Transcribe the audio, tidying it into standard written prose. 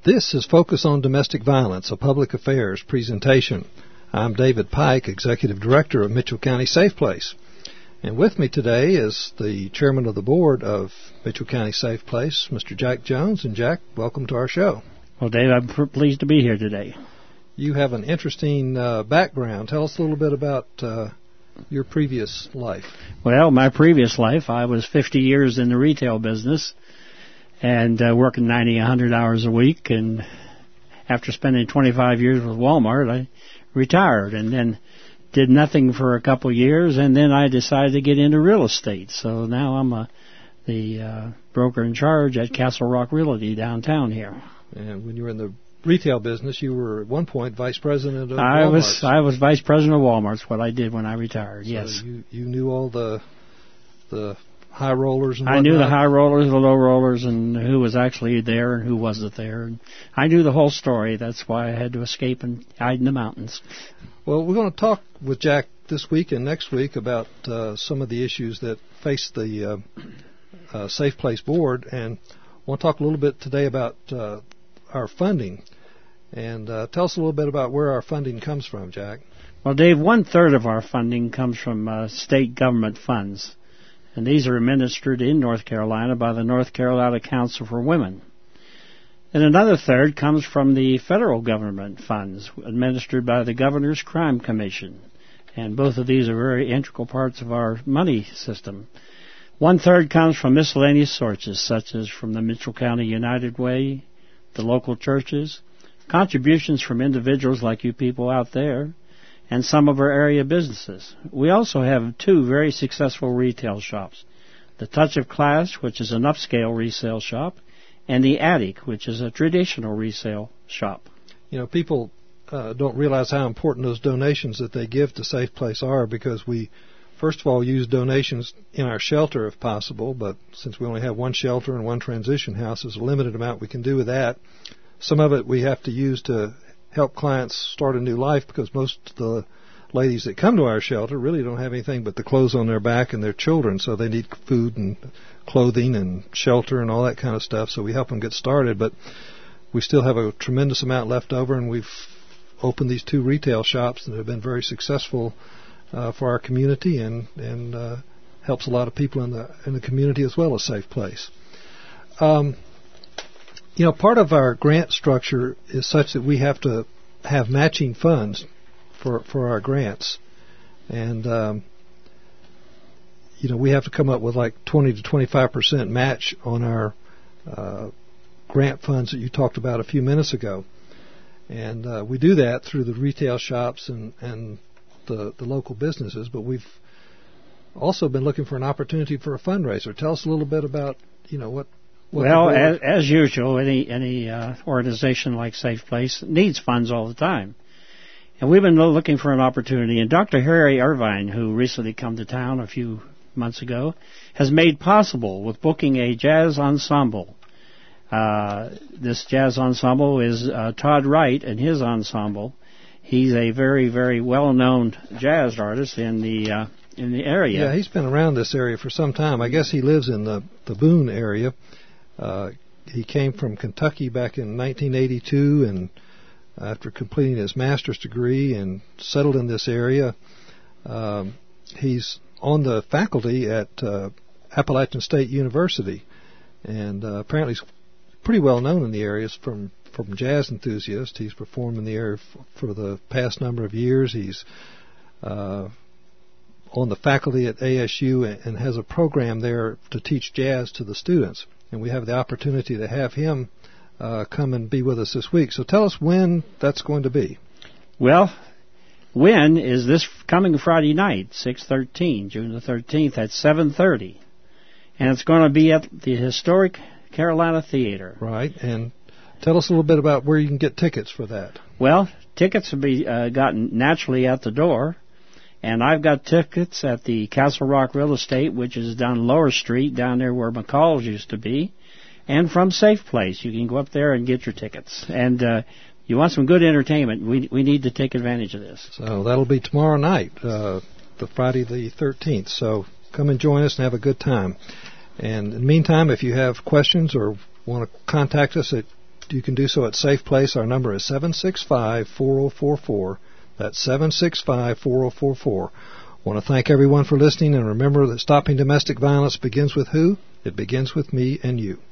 This is Focus on Domestic Violence, a public affairs presentation. I'm David Pike, Executive Director of Mitchell County Safe Place. And with me today is the Chairman of the Board of Mitchell County Safe Place, Mr. Jack Jones. And Jack, welcome to our show. Well, Dave, I'm pleased to be here today. You have an interesting background. Tell us a little bit about your previous life. Well, my previous life, I was 50 years in the retail business and working 90, 100 hours a week. And after spending 25 years with Walmart, I retired and then did nothing for a couple years, and then I decided to get into real estate. So now I'm the broker in charge at Castle Rock Realty downtown here. And when you were in the retail business, you were at one point vice president of Walmart. I was vice president of Walmart. That's what I did when I retired. So yes. You knew all the high rollers and whatnot? I knew the high rollers, the low rollers, and who was actually there and who wasn't there. And I knew the whole story. That's why I had to escape and hide in the mountains. Well, we're going to talk with Jack this week and next week about some of the issues that face the Safe Place Board, and I want to talk a little bit today about our funding. And tell us a little bit about where our funding comes from, Jack. Well, Dave, 1/3 of our funding comes from state government funds. And these are administered in North Carolina by the North Carolina Council for Women. And another third comes from the federal government funds administered by the Governor's Crime Commission. And both of these are very integral parts of our money system. 1/3 comes from miscellaneous sources, such as from the Mitchell County United Way, the local churches, contributions from individuals like you people out there, and some of our area businesses. We also have 2 very successful retail shops, the Touch of Class, which is an upscale resale shop, and the Attic, which is a traditional resale shop. You know, people don't realize how important those donations that they give to Safe Place are, because we, first of all, use donations in our shelter if possible, but since we only have one shelter and one transition house, there's a limited amount we can do with that. Some of it we have to use to help clients start a new life, because most of the ladies that come to our shelter really don't have anything but the clothes on their back and their children, so they need food and clothing and shelter and all that kind of stuff, so we help them get started. But we still have a tremendous amount left over, and we've opened these 2 retail shops that have been very successful for our community and helps a lot of people in the community as well as Safe Place. You know, part of our grant structure is such that we have to have matching funds for our grants. And, you know, we have to come up with like 20 to 25% match on our grant funds that you talked about a few minutes ago. And we do that through the retail shops and the local businesses, but we've also been looking for an opportunity for a fundraiser. Tell us a little bit about, you know, what well, as usual, any organization like Safe Place needs funds all the time. And we've been looking for an opportunity. And Dr. Harry Irvine, who recently come to town a few months ago, has made possible with booking a jazz ensemble. This jazz ensemble is Todd Wright and his ensemble. He's a very, very well-known jazz artist in the area. Yeah, he's been around this area for some time. I guess he lives in the Boone area. He came from Kentucky back in 1982, and after completing his master's degree and settled in this area, he's on the faculty at Appalachian State University, and apparently he's pretty well known in the area from jazz enthusiasts. He's performed in the area for the past number of years. He's on the faculty at ASU and has a program there to teach jazz to the students. And we have the opportunity to have him come and be with us this week. So tell us when that's going to be. Well, when is this coming Friday night, 6/13, June the 13th at 7:30. And it's going to be at the Historic Carolina Theater. Right. And tell us a little bit about where you can get tickets for that. Well, tickets will be gotten naturally at the door. And I've got tickets at the Castle Rock Real Estate, which is down Lower Street, down there where McCall's used to be, and from Safe Place. You can go up there and get your tickets. And you want some good entertainment, we need to take advantage of this. So that'll be tomorrow night, the Friday the 13th. So come and join us and have a good time. And in the meantime, if you have questions or want to contact us at gift, you can do so at Safe Place. Our number is 765-4044. That's 765-4044. I want to thank everyone for listening, and remember that stopping domestic violence begins with who? It begins with me and you.